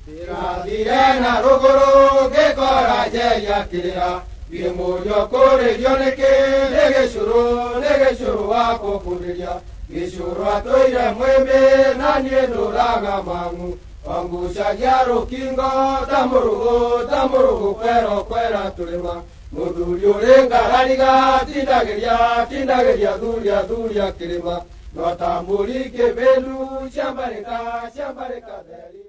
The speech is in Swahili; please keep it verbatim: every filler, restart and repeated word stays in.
Irathirena ruguru gikora jeya kirira Gimujo kore yoneke negeshuru negeshuru wako kuriria Gishuru atoire mweme nanye doraga mangu Angusha yaro kingo tamurugo tamurugo kwero kwera tulima Muduri urenga rariga tindageria tindageria duria duria kirima Notambulike belu shambareka shambareka deri